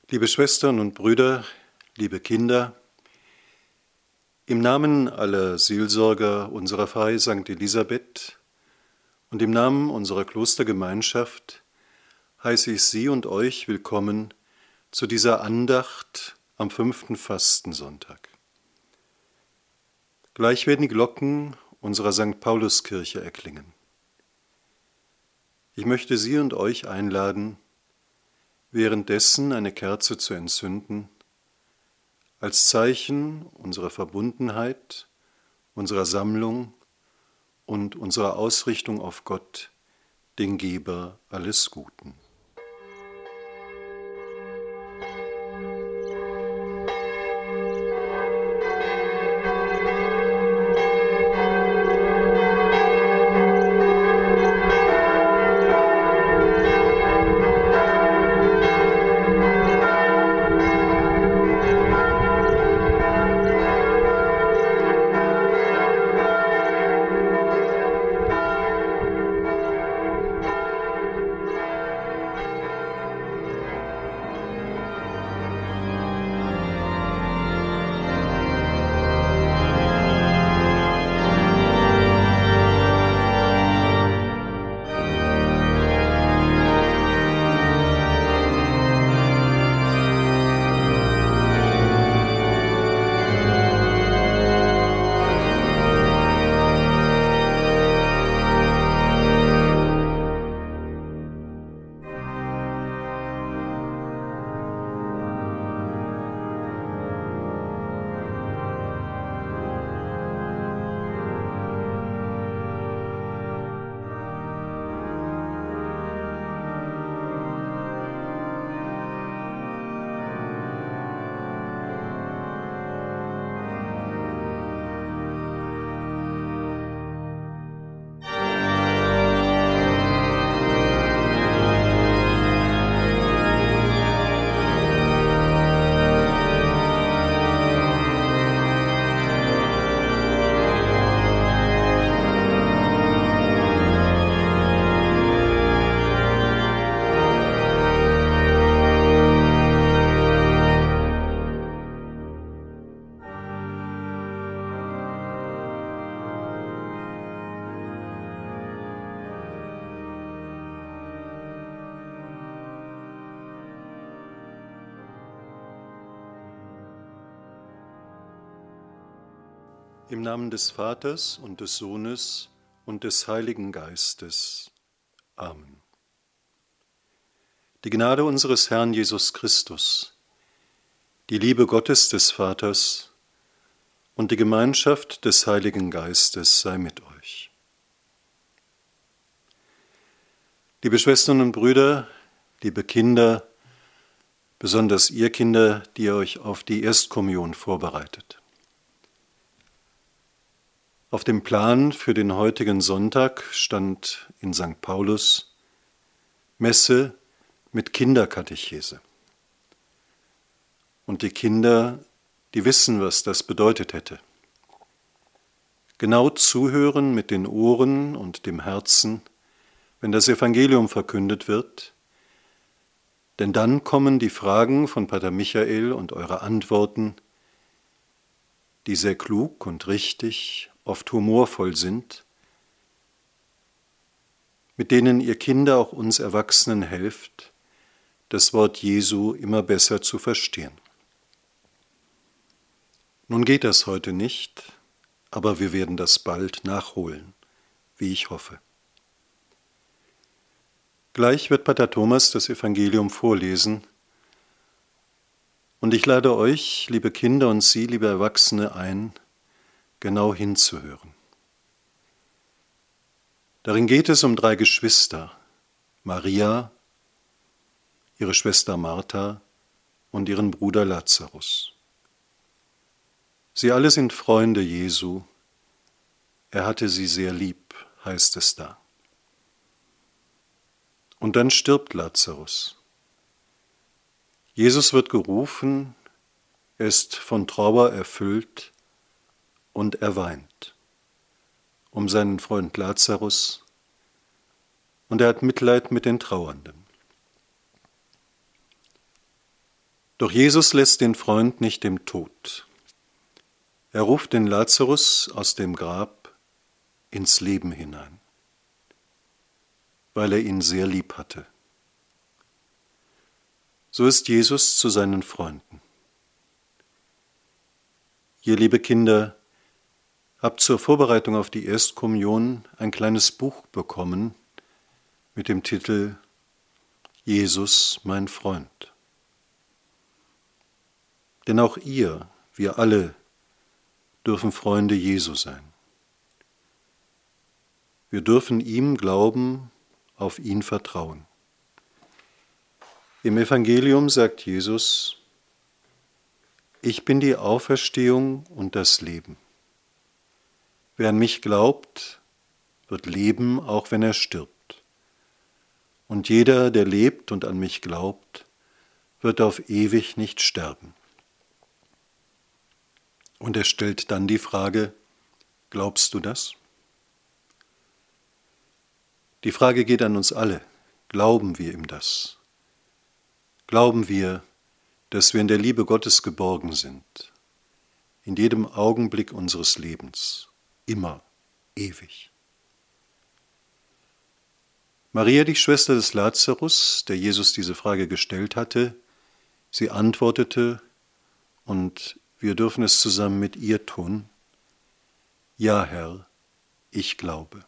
Liebe Schwestern und Brüder, liebe Kinder, im Namen aller Seelsorger unserer Pfarrei St. Elisabeth und im Namen unserer Klostergemeinschaft heiße ich Sie und euch willkommen zu dieser Andacht am 5. Fastensonntag. Gleich werden die Glocken unserer St. Pauluskirche erklingen. Ich möchte Sie und euch einladen, währenddessen eine Kerze zu entzünden, als Zeichen unserer Verbundenheit, unserer Sammlung und unserer Ausrichtung auf Gott, den Geber alles Guten. Im Namen des Vaters und des Sohnes und des Heiligen Geistes. Amen. Die Gnade unseres Herrn Jesus Christus, die Liebe Gottes des Vaters und die Gemeinschaft des Heiligen Geistes sei mit euch. Liebe Schwestern und Brüder, liebe Kinder, besonders ihr Kinder, die ihr euch auf die Erstkommunion vorbereitet. Auf dem Plan für den heutigen Sonntag stand in St. Paulus Messe mit Kinderkatechese. Und die Kinder, die wissen, was das bedeutet hätte. Genau zuhören mit den Ohren und dem Herzen, wenn das Evangelium verkündet wird, denn dann kommen die Fragen von Pater Michael und eure Antworten, die sehr klug und richtig, oft humorvoll sind, mit denen ihr Kinder auch uns Erwachsenen helft, das Wort Jesu immer besser zu verstehen. Nun geht das heute nicht, aber wir werden das bald nachholen, wie ich hoffe. Gleich wird Pater Thomas das Evangelium vorlesen, und ich lade euch, liebe Kinder und Sie, liebe Erwachsene, ein, genau hinzuhören. Darin geht es um 3 Geschwister, Maria, ihre Schwester Martha und ihren Bruder Lazarus. Sie alle sind Freunde Jesu. Er hatte sie sehr lieb, heißt es da. Und dann stirbt Lazarus. Jesus wird gerufen, er ist von Trauer erfüllt und er weint um seinen Freund Lazarus und er hat Mitleid mit den Trauernden. Doch Jesus lässt den Freund nicht im Tod. Er ruft den Lazarus aus dem Grab ins Leben hinein, weil er ihn sehr lieb hatte. So ist Jesus zu seinen Freunden. Ihr, liebe Kinder, habt zur Vorbereitung auf die Erstkommunion ein kleines Buch bekommen mit dem Titel Jesus, mein Freund. Denn auch ihr, wir alle, dürfen Freunde Jesu sein. Wir dürfen ihm glauben, auf ihn vertrauen. Im Evangelium sagt Jesus: Ich bin die Auferstehung und das Leben. Wer an mich glaubt, wird leben, auch wenn er stirbt. Und jeder, der lebt und an mich glaubt, wird auf ewig nicht sterben. Und er stellt dann die Frage: Glaubst du das? Die Frage geht an uns alle. Glauben wir ihm das? Glauben wir, dass wir in der Liebe Gottes geborgen sind, in jedem Augenblick unseres Lebens, immer, ewig? Maria, die Schwester des Lazarus, der Jesus diese Frage gestellt hatte, sie antwortete, und wir dürfen es zusammen mit ihr tun: Ja, Herr, ich glaube.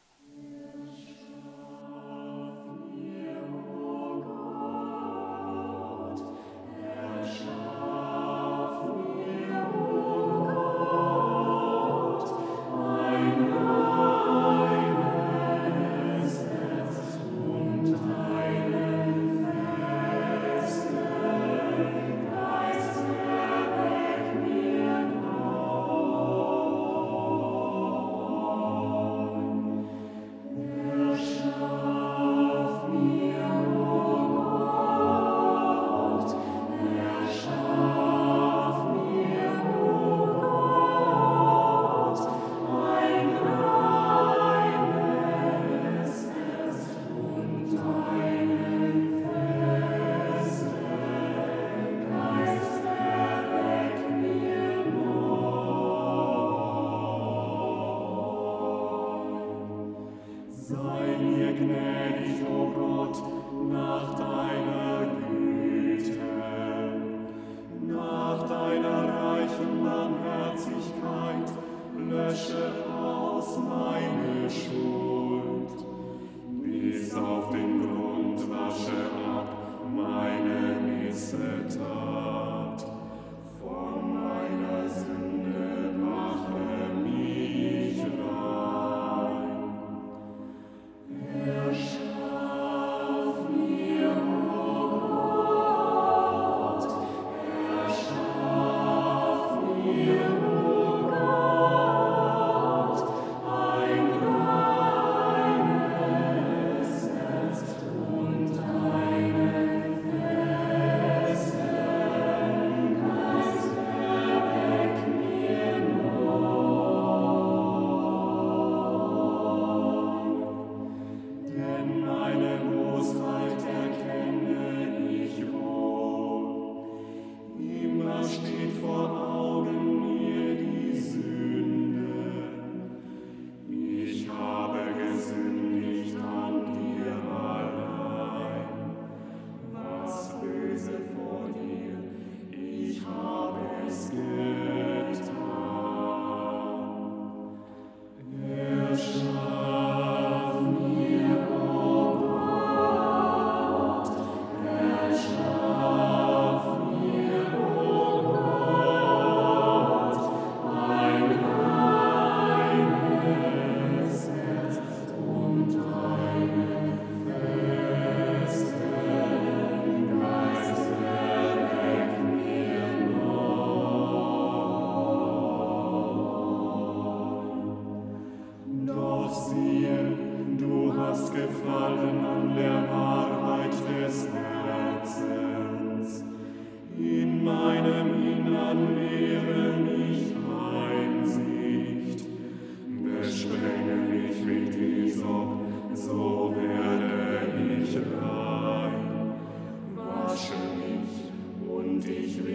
Ich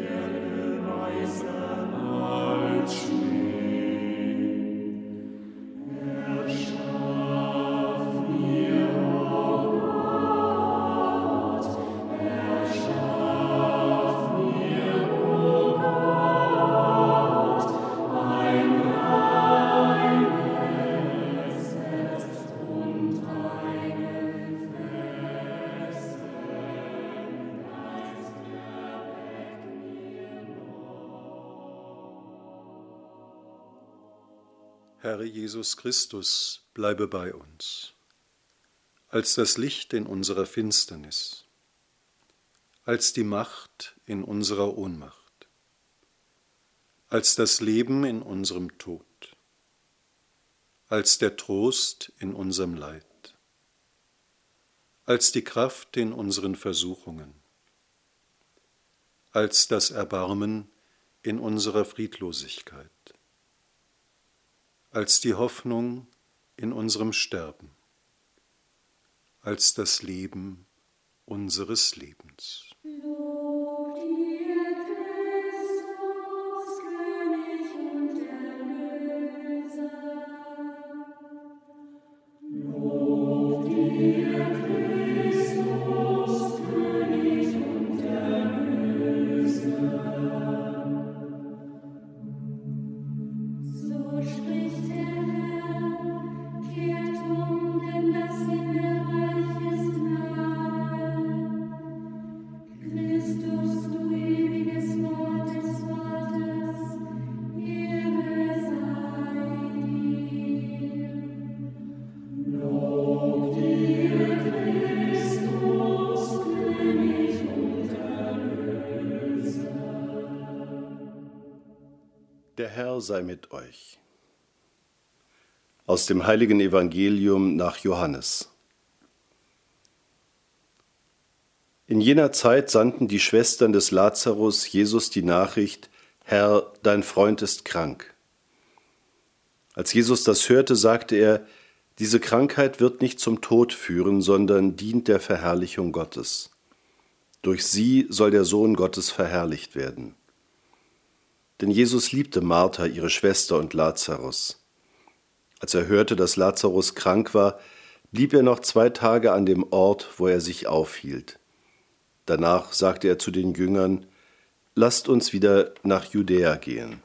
Herr Jesus Christus, bleibe bei uns, als das Licht in unserer Finsternis, als die Macht in unserer Ohnmacht, als das Leben in unserem Tod, als der Trost in unserem Leid, als die Kraft in unseren Versuchungen, als das Erbarmen in unserer Friedlosigkeit, als die Hoffnung in unserem Sterben, als das Leben unseres Lebens. Lob dir, Christus, König und Erlöser. Lob dir, Christus, König und Erlöser. So spricht der Herr, kehrt denn das Himmelreich ist nahe. Christus, du ewiges Wort des Vaters, Ehre sei dir. Lob dir, Christus, König und Erlöser. Der Herr sei mit euch. Aus dem heiligen Evangelium nach Johannes. In jener Zeit sandten die Schwestern des Lazarus Jesus die Nachricht: Herr, dein Freund ist krank. Als Jesus das hörte, sagte er: Diese Krankheit wird nicht zum Tod führen, sondern dient der Verherrlichung Gottes. Durch sie soll der Sohn Gottes verherrlicht werden. Denn Jesus liebte Martha, ihre Schwester, und Lazarus. Als er hörte, dass Lazarus krank war, blieb er noch 2 Tage an dem Ort, wo er sich aufhielt. Danach sagte er zu den Jüngern: Lasst uns wieder nach Judäa gehen.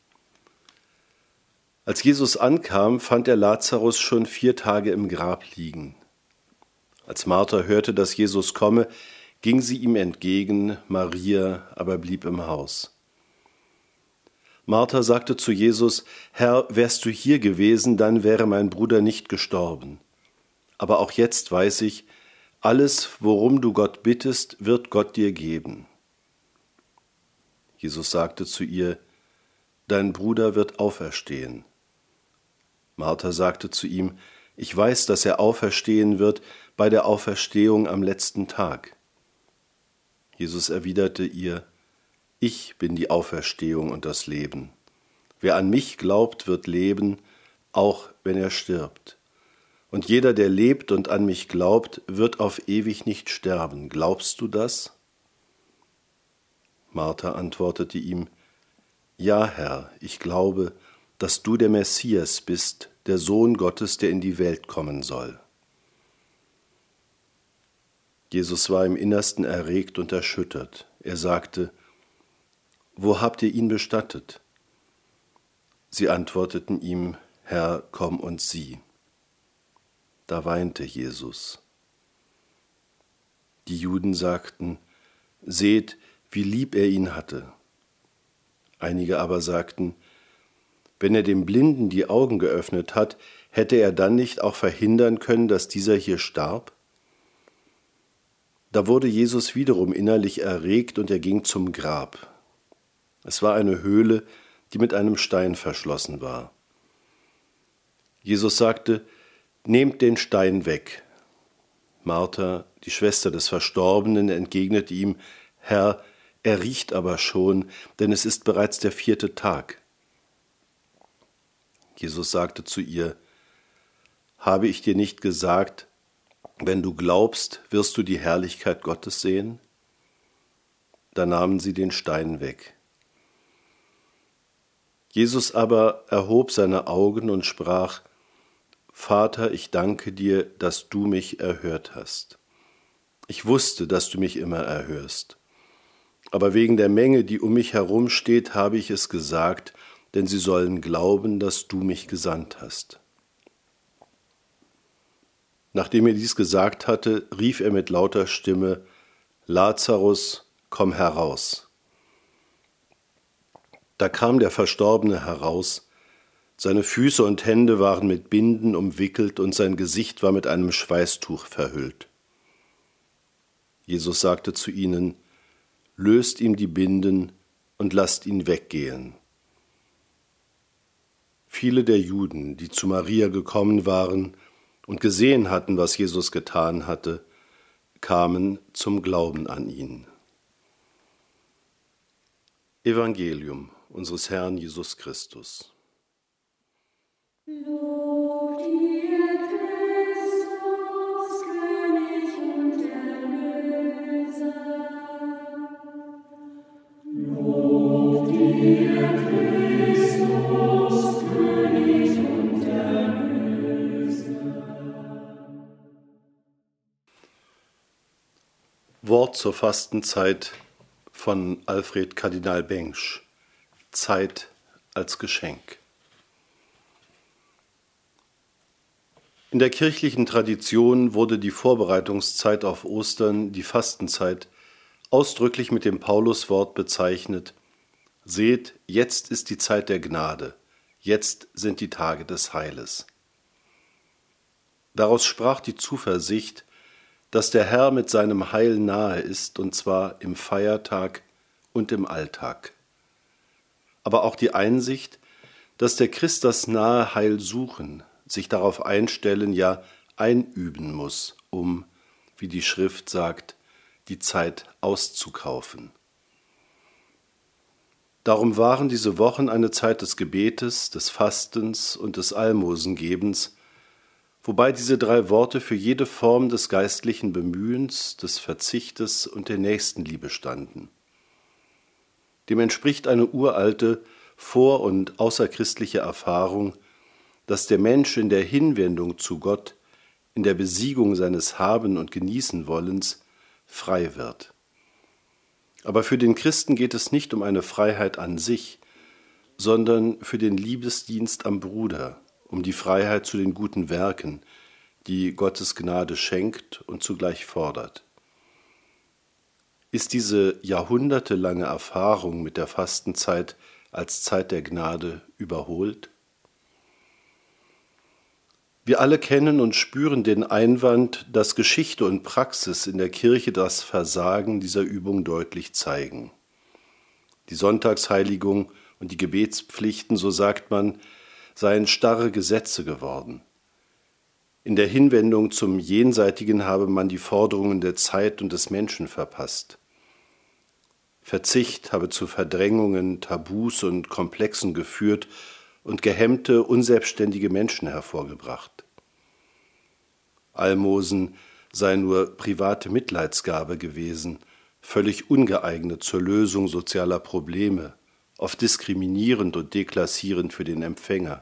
Als Jesus ankam, fand er Lazarus schon 4 Tage im Grab liegen. Als Martha hörte, dass Jesus komme, ging sie ihm entgegen, Maria aber blieb im Haus. Martha sagte zu Jesus: Herr, wärst du hier gewesen, dann wäre mein Bruder nicht gestorben. Aber auch jetzt weiß ich, alles, worum du Gott bittest, wird Gott dir geben. Jesus sagte zu ihr: Dein Bruder wird auferstehen. Martha sagte zu ihm: Ich weiß, dass er auferstehen wird bei der Auferstehung am letzten Tag. Jesus erwiderte ihr: Ich bin die Auferstehung und das Leben. Wer an mich glaubt, wird leben, auch wenn er stirbt. Und jeder, der lebt und an mich glaubt, wird auf ewig nicht sterben. Glaubst du das? Martha antwortete ihm: Ja, Herr, ich glaube, dass du der Messias bist, der Sohn Gottes, der in die Welt kommen soll. Jesus war im Innersten erregt und erschüttert. Er sagte: Wo habt ihr ihn bestattet? Sie antworteten ihm: Herr, komm und sieh. Da weinte Jesus. Die Juden sagten: Seht, wie lieb er ihn hatte. Einige aber sagten: Wenn er dem Blinden die Augen geöffnet hat, hätte er dann nicht auch verhindern können, dass dieser hier starb? Da wurde Jesus wiederum innerlich erregt und er ging zum Grab. Es war eine Höhle, die mit einem Stein verschlossen war. Jesus sagte: Nehmt den Stein weg. Martha, die Schwester des Verstorbenen, entgegnete ihm: Herr, er riecht aber schon, denn es ist bereits der 4. Tag. Jesus sagte zu ihr: Habe ich dir nicht gesagt, wenn du glaubst, wirst du die Herrlichkeit Gottes sehen? Da nahmen sie den Stein weg. Jesus aber erhob seine Augen und sprach: Vater, ich danke dir, dass du mich erhört hast. Ich wusste, dass du mich immer erhörst. Aber wegen der Menge, die um mich herum steht, habe ich es gesagt, denn sie sollen glauben, dass du mich gesandt hast. Nachdem er dies gesagt hatte, rief er mit lauter Stimme: Lazarus, komm heraus. Da kam der Verstorbene heraus, Seine Füße und Hände waren mit Binden umwickelt und sein Gesicht war mit einem Schweißtuch verhüllt. Jesus sagte zu ihnen: Löst ihm die Binden und lasst ihn weggehen. Viele der Juden, die zu Maria gekommen waren und gesehen hatten, was Jesus getan hatte, kamen zum Glauben an ihn. Evangelium unseres Herrn Jesus Christus. Lob dir, Christus, König und Erlöser. Lob dir, Christus, König und Erlöser. Wort zur Fastenzeit von Alfred Kardinal Bengsch. Zeit als Geschenk. In der kirchlichen Tradition wurde die Vorbereitungszeit auf Ostern, die Fastenzeit, ausdrücklich mit dem Pauluswort bezeichnet: Seht, jetzt ist die Zeit der Gnade, jetzt sind die Tage des Heiles. Daraus sprach die Zuversicht, dass der Herr mit seinem Heil nahe ist, und zwar im Feiertag und im Alltag. Aber auch die Einsicht, dass der Christ das nahe Heil suchen, sich darauf einstellen, ja einüben muss, um, wie die Schrift sagt, die Zeit auszukaufen. Darum waren diese Wochen eine Zeit des Gebetes, des Fastens und des Almosengebens, wobei diese drei Worte für jede Form des geistlichen Bemühens, des Verzichtes und der Nächstenliebe standen. Dem entspricht eine uralte vor- und außerchristliche Erfahrung, dass der Mensch in der Hinwendung zu Gott, in der Besiegung seines Haben- und Genießen-Wollens frei wird. Aber für den Christen geht es nicht um eine Freiheit an sich, sondern für den Liebesdienst am Bruder, um die Freiheit zu den guten Werken, die Gottes Gnade schenkt und zugleich fordert. Ist diese jahrhundertelange Erfahrung mit der Fastenzeit als Zeit der Gnade überholt? Wir alle kennen und spüren den Einwand, dass Geschichte und Praxis in der Kirche das Versagen dieser Übung deutlich zeigen. Die Sonntagsheiligung und die Gebetspflichten, so sagt man, seien starre Gesetze geworden. In der Hinwendung zum Jenseitigen habe man die Forderungen der Zeit und des Menschen verpasst. Verzicht habe zu Verdrängungen, Tabus und Komplexen geführt und gehemmte, unselbstständige Menschen hervorgebracht. Almosen sei nur private Mitleidsgabe gewesen, völlig ungeeignet zur Lösung sozialer Probleme, oft diskriminierend und deklassierend für den Empfänger.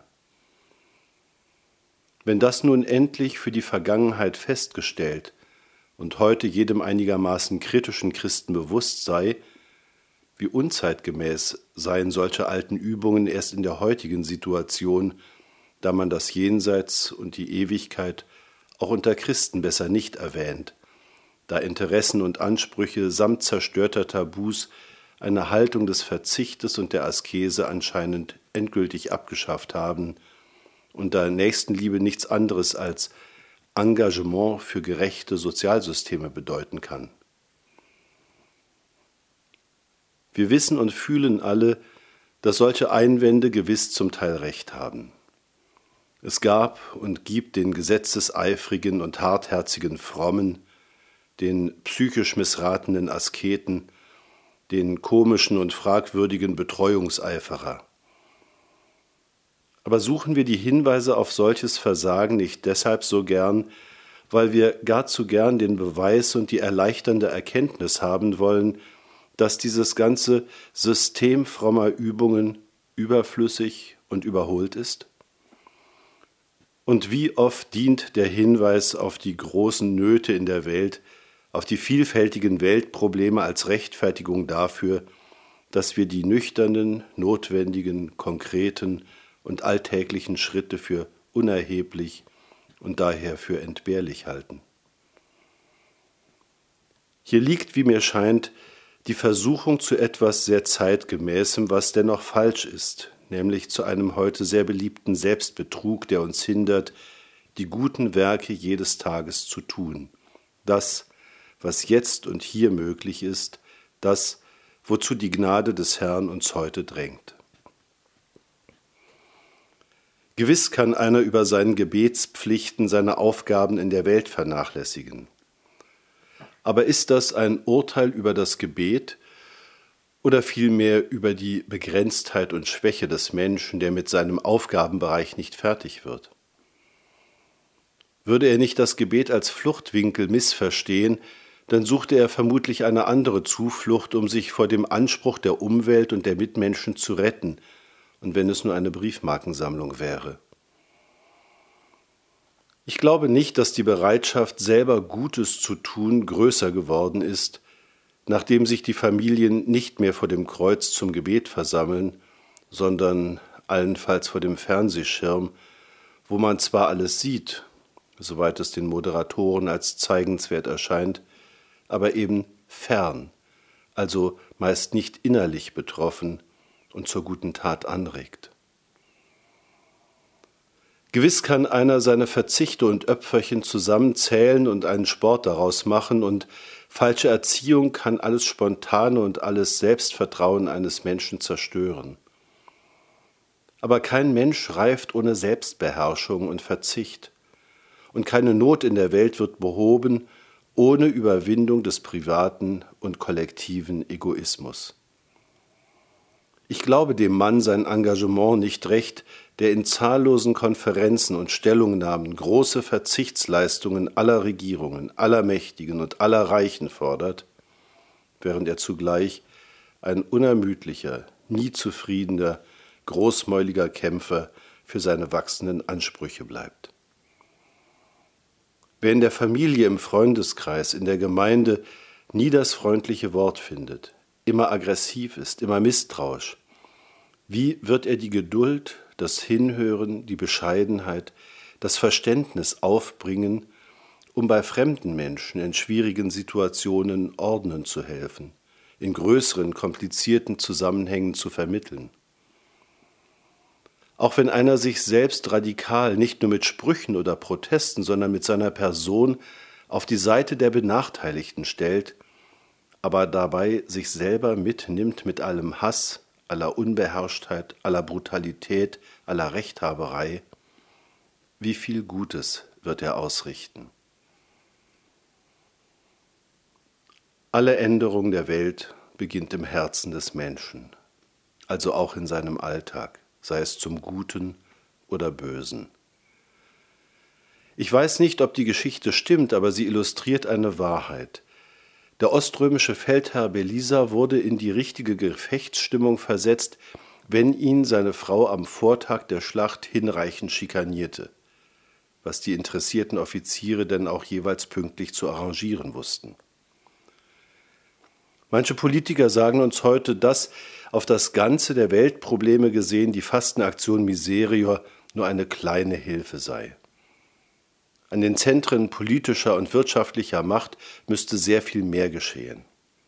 Wenn das nun endlich für die Vergangenheit festgestellt und heute jedem einigermaßen kritischen Christen bewusst sei, wie unzeitgemäß seien solche alten Übungen erst in der heutigen Situation, da man das Jenseits und die Ewigkeit auch unter Christen besser nicht erwähnt, da Interessen und Ansprüche samt zerstörter Tabus eine Haltung des Verzichtes und der Askese anscheinend endgültig abgeschafft haben und da Nächstenliebe nichts anderes als Engagement für gerechte Sozialsysteme bedeuten kann. Wir wissen und fühlen alle, dass solche Einwände gewiss zum Teil recht haben. Es gab und gibt den gesetzeseifrigen und hartherzigen Frommen, den psychisch missratenen Asketen, den komischen und fragwürdigen Betreuungseiferer. Aber suchen wir die Hinweise auf solches Versagen nicht deshalb so gern, weil wir gar zu gern den Beweis und die erleichternde Erkenntnis haben wollen, dass dieses ganze System frommer Übungen überflüssig und überholt ist? Und wie oft dient der Hinweis auf die großen Nöte in der Welt, auf die vielfältigen Weltprobleme als Rechtfertigung dafür, dass wir die nüchternen, notwendigen, konkreten und alltäglichen Schritte für unerheblich und daher für entbehrlich halten. Hier liegt, wie mir scheint, die Versuchung zu etwas sehr Zeitgemäßem, was dennoch falsch ist, nämlich zu einem heute sehr beliebten Selbstbetrug, der uns hindert, die guten Werke jedes Tages zu tun. Das, was jetzt und hier möglich ist, das, wozu die Gnade des Herrn uns heute drängt. Gewiss kann einer über seinen Gebetspflichten seine Aufgaben in der Welt vernachlässigen. Aber ist das ein Urteil über das Gebet oder vielmehr über die Begrenztheit und Schwäche des Menschen, der mit seinem Aufgabenbereich nicht fertig wird? Würde er nicht das Gebet als Fluchtwinkel missverstehen, dann suchte er vermutlich eine andere Zuflucht, um sich vor dem Anspruch der Umwelt und der Mitmenschen zu retten, und wenn es nur eine Briefmarkensammlung wäre. Ich glaube nicht, dass die Bereitschaft, selber Gutes zu tun, größer geworden ist, nachdem sich die Familien nicht mehr vor dem Kreuz zum Gebet versammeln, sondern allenfalls vor dem Fernsehschirm, wo man zwar alles sieht, soweit es den Moderatoren als zeigenswert erscheint, aber eben fern, also meist nicht innerlich betroffen und zur guten Tat anregt. Gewiss kann einer seine Verzichte und Öpferchen zusammenzählen und einen Sport daraus machen, und falsche Erziehung kann alles Spontane und alles Selbstvertrauen eines Menschen zerstören. Aber kein Mensch reift ohne Selbstbeherrschung und Verzicht, und keine Not in der Welt wird behoben ohne Überwindung des privaten und kollektiven Egoismus. Ich glaube dem Mann sein Engagement nicht recht, der in zahllosen Konferenzen und Stellungnahmen große Verzichtsleistungen aller Regierungen, aller Mächtigen und aller Reichen fordert, während er zugleich ein unermüdlicher, nie zufriedener, großmäuliger Kämpfer für seine wachsenden Ansprüche bleibt. Wer in der Familie, im Freundeskreis, in der Gemeinde nie das freundliche Wort findet, immer aggressiv ist, immer misstrauisch, wie wird er die Geduld, das Hinhören, die Bescheidenheit, das Verständnis aufbringen, um bei fremden Menschen in schwierigen Situationen ordnen zu helfen, in größeren, komplizierten Zusammenhängen zu vermitteln? Auch wenn einer sich selbst radikal, nicht nur mit Sprüchen oder Protesten, sondern mit seiner Person auf die Seite der Benachteiligten stellt, aber dabei sich selber mitnimmt mit allem Hass, aller Unbeherrschtheit, aller Brutalität, aller Rechthaberei, wie viel Gutes wird er ausrichten? Alle Änderung der Welt beginnt im Herzen des Menschen, also auch in seinem Alltag, sei es zum Guten oder Bösen. Ich weiß nicht, ob die Geschichte stimmt, aber sie illustriert eine Wahrheit. Der oströmische Feldherr Belisar wurde in die richtige Gefechtsstimmung versetzt, wenn ihn seine Frau am Vortag der Schlacht hinreichend schikanierte, was die interessierten Offiziere denn auch jeweils pünktlich zu arrangieren wussten. Manche Politiker sagen uns heute, dass auf das Ganze der Weltprobleme gesehen die Fastenaktion Miserior nur eine kleine Hilfe sei. An den Zentren politischer und wirtschaftlicher Macht müsste sehr viel mehr geschehen.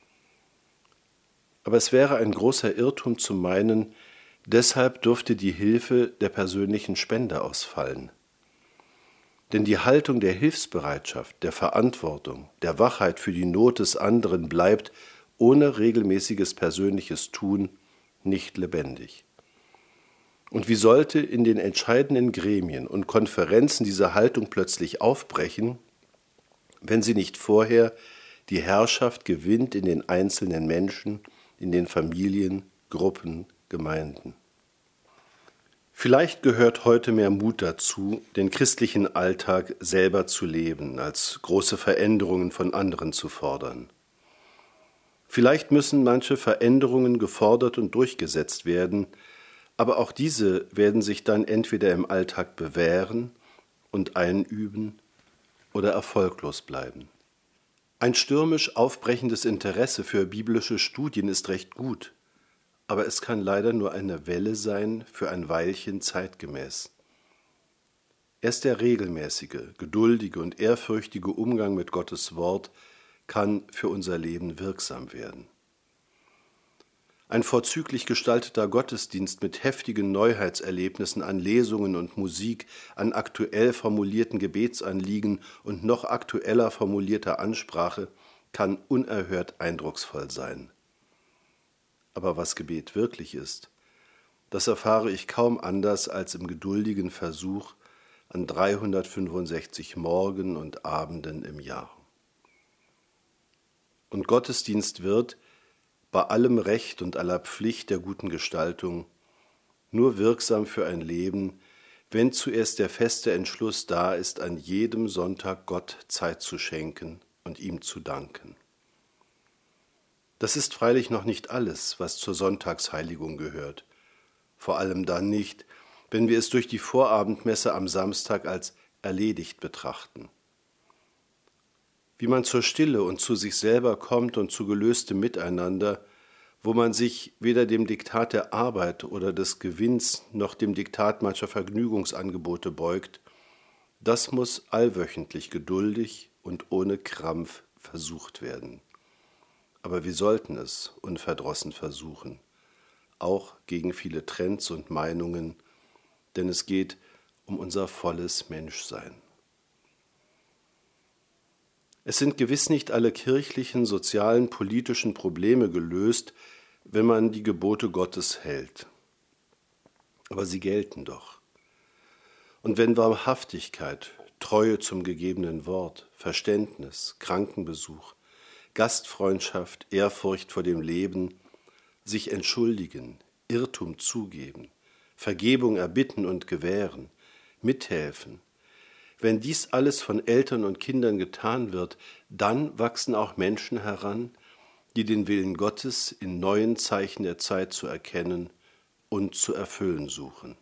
Aber es wäre ein großer Irrtum zu meinen, deshalb dürfte die Hilfe der persönlichen Spende ausfallen. Denn die Haltung der Hilfsbereitschaft, der Verantwortung, der Wachheit für die Not des anderen bleibt ohne regelmäßiges persönliches Tun nicht lebendig. Und wie sollte in den entscheidenden Gremien und Konferenzen diese Haltung plötzlich aufbrechen, wenn sie nicht vorher die Herrschaft gewinnt in den einzelnen Menschen, in den Familien, Gruppen, Gemeinden? Vielleicht gehört heute mehr Mut dazu, den christlichen Alltag selber zu leben, als große Veränderungen von anderen zu fordern. Vielleicht müssen manche Veränderungen gefordert und durchgesetzt werden, aber auch diese werden sich dann entweder im Alltag bewähren und einüben oder erfolglos bleiben. Ein stürmisch aufbrechendes Interesse für biblische Studien ist recht gut, aber es kann leider nur eine Welle sein, für ein Weilchen zeitgemäß. Erst der regelmäßige, geduldige und ehrfürchtige Umgang mit Gottes Wort kann für unser Leben wirksam werden. Ein vorzüglich gestalteter Gottesdienst mit heftigen Neuheitserlebnissen an Lesungen und Musik, an aktuell formulierten Gebetsanliegen und noch aktueller formulierter Ansprache kann unerhört eindrucksvoll sein. Aber was Gebet wirklich ist, das erfahre ich kaum anders als im geduldigen Versuch an 365 Morgen und Abenden im Jahr. Und Gottesdienst wird, bei allem Recht und aller Pflicht der guten Gestaltung, nur wirksam für ein Leben, wenn zuerst der feste Entschluss da ist, an jedem Sonntag Gott Zeit zu schenken und ihm zu danken. Das ist freilich noch nicht alles, was zur Sonntagsheiligung gehört, vor allem dann nicht, wenn wir es durch die Vorabendmesse am Samstag als erledigt betrachten. Wie man zur Stille und zu sich selber kommt und zu gelöstem Miteinander, wo man sich weder dem Diktat der Arbeit oder des Gewinns noch dem Diktat mancher Vergnügungsangebote beugt, das muss allwöchentlich geduldig und ohne Krampf versucht werden. Aber wir sollten es unverdrossen versuchen, auch gegen viele Trends und Meinungen, denn es geht um unser volles Menschsein. Es sind gewiss nicht alle kirchlichen, sozialen, politischen Probleme gelöst, wenn man die Gebote Gottes hält. Aber sie gelten doch. Und wenn Wahrhaftigkeit, Treue zum gegebenen Wort, Verständnis, Krankenbesuch, Gastfreundschaft, Ehrfurcht vor dem Leben, sich entschuldigen, Irrtum zugeben, Vergebung erbitten und gewähren, mithelfen, wenn dies alles von Eltern und Kindern getan wird, dann wachsen auch Menschen heran, die den Willen Gottes in neuen Zeichen der Zeit zu erkennen und zu erfüllen suchen.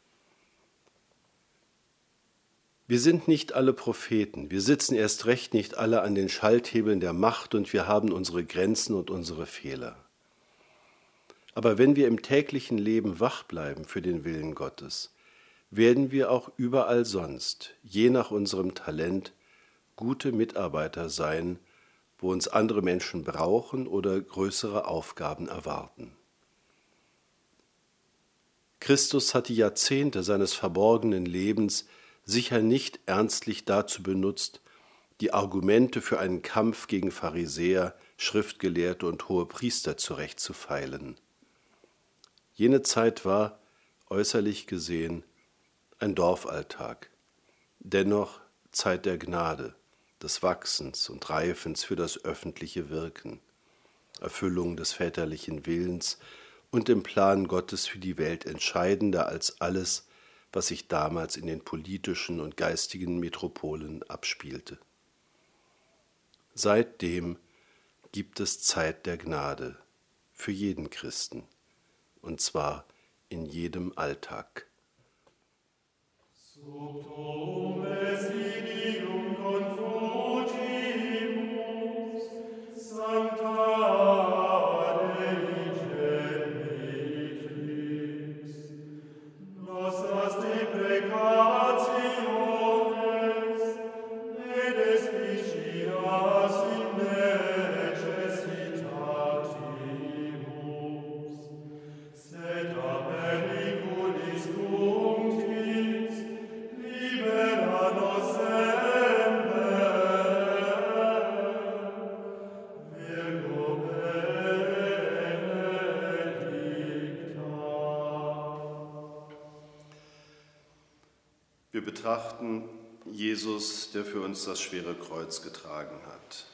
Wir sind nicht alle Propheten, wir sitzen erst recht nicht alle an den Schalthebeln der Macht und wir haben unsere Grenzen und unsere Fehler. Aber wenn wir im täglichen Leben wach bleiben für den Willen Gottes, werden wir auch überall sonst, je nach unserem Talent, gute Mitarbeiter sein, wo uns andere Menschen brauchen oder größere Aufgaben erwarten. Christus hat die Jahrzehnte seines verborgenen Lebens sicher nicht ernstlich dazu benutzt, die Argumente für einen Kampf gegen Pharisäer, Schriftgelehrte und Hohepriester zurechtzufeilen. Jene Zeit war, äußerlich gesehen, ein Dorfalltag, dennoch Zeit der Gnade, des Wachsens und Reifens für das öffentliche Wirken, Erfüllung des väterlichen Willens und im Plan Gottes für die Welt entscheidender als alles, was sich damals in den politischen und geistigen Metropolen abspielte. Seitdem gibt es Zeit der Gnade für jeden Christen, und zwar in jedem Alltag. Wir betrachten Jesus, der für uns das schwere Kreuz getragen hat.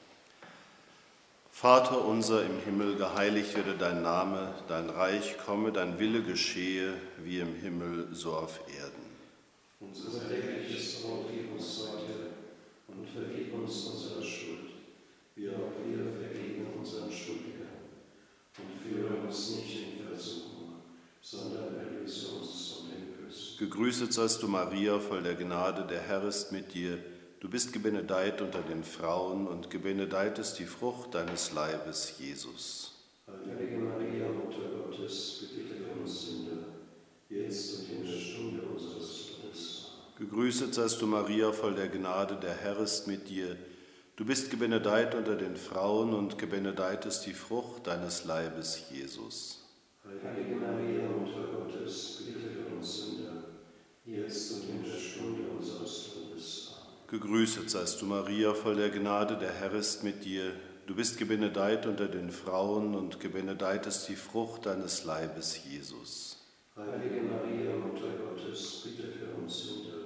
Vater unser im Himmel, geheiligt werde dein Name, dein Reich komme, dein Wille geschehe, wie im Himmel, so auf Erden. Unser tägliches Brot gib uns heute und vergib uns unsere Schuld, wie auch wir vergeben unseren Schuldigern. Und führe uns nicht in Versuchung, sondern erlöse uns von dem Bösen. Gegrüßet seist du, Maria, voll der Gnade, der Herr ist mit dir. Du bist gebenedeit unter den Frauen und gebenedeit ist die Frucht deines Leibes, Jesus. Heilige Maria, Mutter Gottes, bitte für uns Sünder, jetzt und in der Stunde unseres Todes. Gegrüßet seist du, Maria, voll der Gnade, der Herr ist mit dir. Du bist gebenedeit unter den Frauen und gebenedeit ist die Frucht deines Leibes, Jesus. Heilige Maria, Mutter Gottes, bitte für uns Sünder, jetzt und in der Stunde unseres Todes. Amen. Gegrüßet seist du, Maria, voll der Gnade, der Herr ist mit dir. Du bist gebenedeit unter den Frauen und gebenedeit ist die Frucht deines Leibes, Jesus. Heilige Maria, Mutter Gottes, bitte für uns Sünder,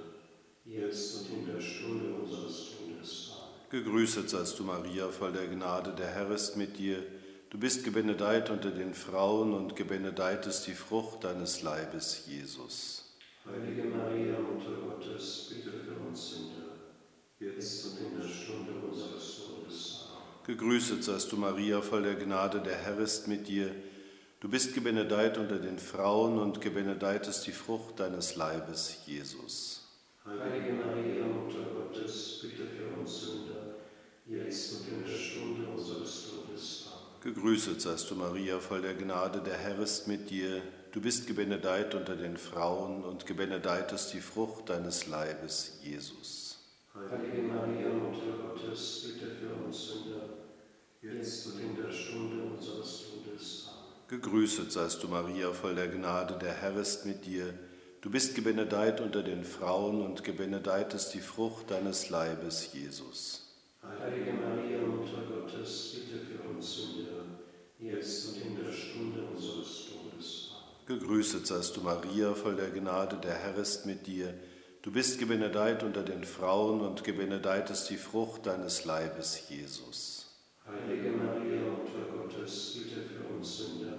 jetzt und in der Stunde unseres Todes. Amen. Gegrüßet seist du, Maria, voll der Gnade, der Herr ist mit dir. Du bist gebenedeit unter den Frauen und gebenedeit ist die Frucht deines Leibes, Jesus. Heilige Maria, Mutter Gottes, bitte für uns Sünder, jetzt und in der Stunde unseres Todes. Amen. Gegrüßet seist du, Maria, voll der Gnade, der Herr ist mit dir. Du bist gebenedeit unter den Frauen und gebenedeit ist die Frucht deines Leibes, Jesus. Heilige Maria, Mutter Gottes, bitte für uns Sünder, jetzt und in der Stunde unseres Todes. Amen. Gegrüßet seist du, Maria, voll der Gnade, der Herr ist mit dir. Du bist gebenedeit unter den Frauen und gebenedeit ist die Frucht deines Leibes, Jesus. Heilige Maria, Mutter Gottes, bitte für uns Sünder, jetzt und in der Stunde unseres Todes. Amen. Gegrüßet seist du, Maria, voll der Gnade, der Herr ist mit dir. Du bist gebenedeit unter den Frauen und gebenedeit ist die Frucht deines Leibes, Jesus. Heilige Maria, Mutter Gottes, bitte für uns Sünder, jetzt und in der Stunde unseres Todes. Amen. Gegrüßet seist du, Maria, voll der Gnade, der Herr ist mit dir. Du bist gebenedeit unter den Frauen und gebenedeit ist die Frucht deines Leibes, Jesus. Heilige Maria, Mutter Gottes, bitte für uns Sünder,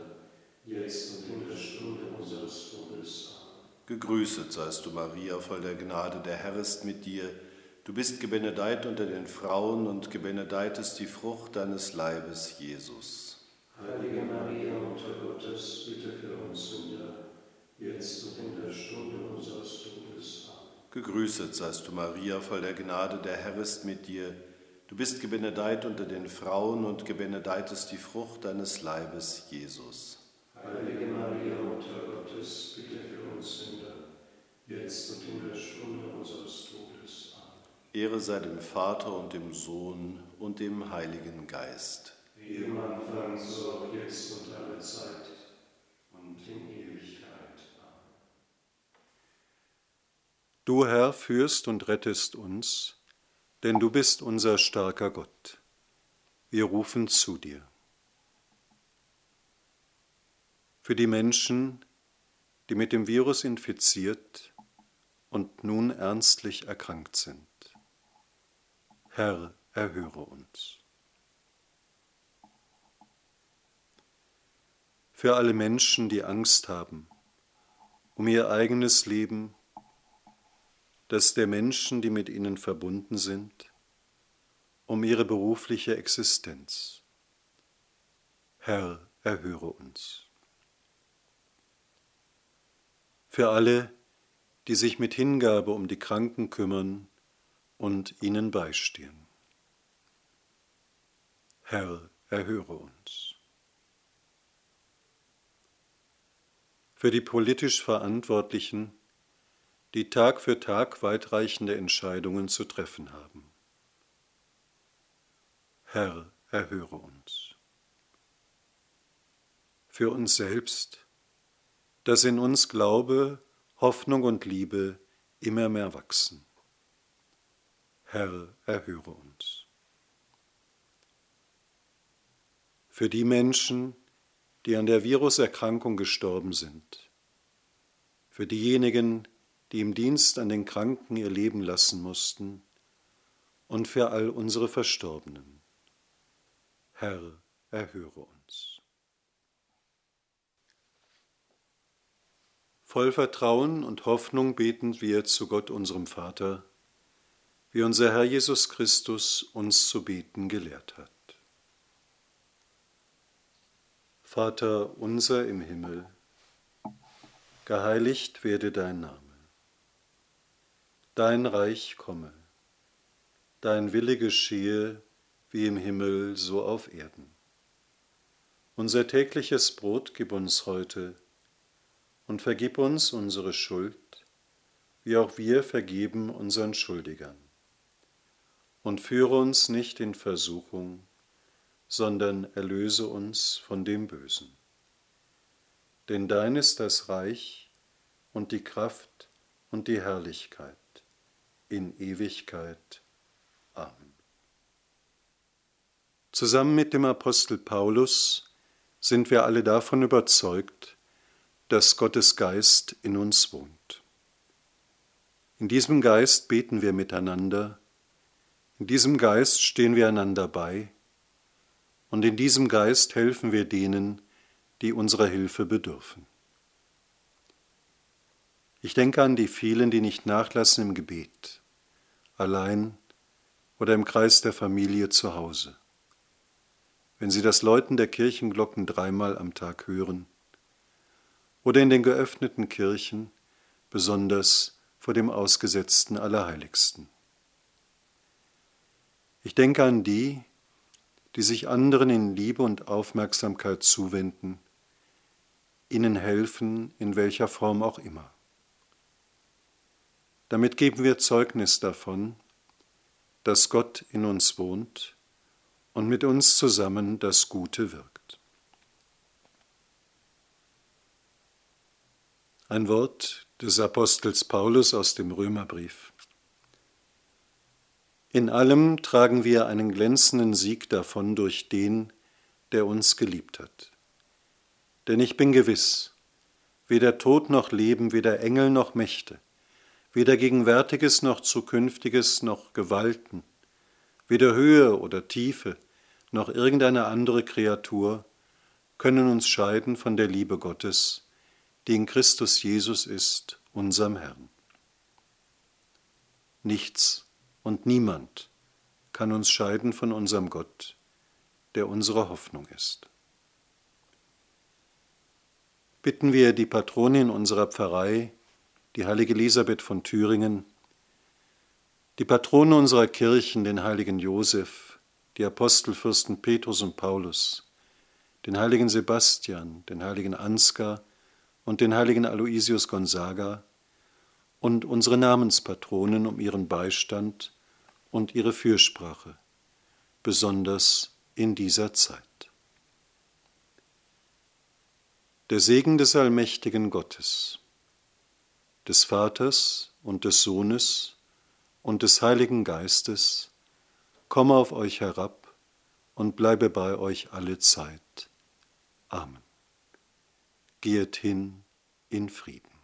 jetzt und in der Stunde unseres Todes. Amen. Gegrüßet seist du, Maria, voll der Gnade, der Herr ist mit dir. Du bist gebenedeit unter den Frauen und gebenedeit ist die Frucht deines Leibes, Jesus. Heilige Maria, Mutter Gottes, bitte für uns Sünder, jetzt und in der Stunde unseres Todes. Amen. Gegrüßet seist du, Maria, voll der Gnade, der Herr ist mit dir. Du bist gebenedeit unter den Frauen und gebenedeit ist die Frucht deines Leibes, Jesus. Heilige Maria, Mutter Gottes, bitte für uns Sünder, jetzt und in der Stunde unseres Todes. Amen. Ehre sei dem Vater und dem Sohn und dem Heiligen Geist. Wie im Anfang, so auch jetzt und alle Zeit und in Ewigkeit. Amen. Du, Herr, führst und rettest uns, denn du bist unser starker Gott. Wir rufen zu dir. Für die Menschen, die mit dem Virus infiziert und nun ernstlich erkrankt sind. Herr, erhöre uns. Für alle Menschen, die Angst haben um ihr eigenes Leben, das der Menschen, die mit ihnen verbunden sind, um ihre berufliche Existenz. Herr, erhöre uns. Für alle, die sich mit Hingabe um die Kranken kümmern und ihnen beistehen. Herr, erhöre uns. Für die politisch Verantwortlichen, die Tag für Tag weitreichende Entscheidungen zu treffen haben. Herr, erhöre uns. Für uns selbst, dass in uns Glaube, Hoffnung und Liebe immer mehr wachsen. Herr, erhöre uns. Für die Menschen, die an der Viruserkrankung gestorben sind. Für diejenigen, die im Dienst an den Kranken ihr Leben lassen mussten. Und für all unsere Verstorbenen. Herr, erhöre uns. Voll Vertrauen und Hoffnung beten wir zu Gott, unserem Vater, wie unser Herr Jesus Christus uns zu beten gelehrt hat. Vater unser im Himmel, geheiligt werde dein Name. Dein Reich komme, dein Wille geschehe, wie im Himmel, so auf Erden. Unser tägliches Brot gib uns heute und vergib uns unsere Schuld, wie auch wir vergeben unseren Schuldigern. und führe uns nicht in Versuchung, sondern erlöse uns von dem Bösen. Denn dein ist das Reich und die Kraft und die Herrlichkeit in Ewigkeit. Amen. Zusammen mit dem Apostel Paulus sind wir alle davon überzeugt, dass Gottes Geist in uns wohnt. In diesem Geist beten wir miteinander, in diesem Geist stehen wir einander bei und in diesem Geist helfen wir denen, die unserer Hilfe bedürfen. Ich denke an die vielen, die nicht nachlassen im Gebet, allein oder im Kreis der Familie zu Hause, wenn sie das Läuten der Kirchenglocken 3-mal am Tag hören oder in den geöffneten Kirchen, besonders vor dem ausgesetzten Allerheiligsten. Ich denke an die, die sich anderen in Liebe und Aufmerksamkeit zuwenden, ihnen helfen, in welcher Form auch immer. Damit geben wir Zeugnis davon, dass Gott in uns wohnt und mit uns zusammen das Gute wirkt. Ein Wort des Apostels Paulus aus dem Römerbrief. In allem tragen wir einen glänzenden Sieg davon durch den, der uns geliebt hat. Denn ich bin gewiss, weder Tod noch Leben, weder Engel noch Mächte, weder Gegenwärtiges noch Zukünftiges noch Gewalten, weder Höhe oder Tiefe noch irgendeine andere Kreatur können uns scheiden von der Liebe Gottes, die in Christus Jesus ist, unserem Herrn. Nichts und niemand kann uns scheiden von unserem Gott, der unsere Hoffnung ist. Bitten wir die Patronin unserer Pfarrei, die heilige Elisabeth von Thüringen, die Patrone unserer Kirchen, den heiligen Josef, die Apostelfürsten Petrus und Paulus, den heiligen Sebastian, den heiligen Ansgar und den heiligen Aloysius Gonzaga und unsere Namenspatronen um ihren Beistand und ihre Fürsprache, besonders in dieser Zeit. Der Segen des allmächtigen Gottes, des Vaters und des Sohnes und des Heiligen Geistes, komme auf euch herab und bleibe bei euch alle Zeit. Amen. Gehet hin in Frieden.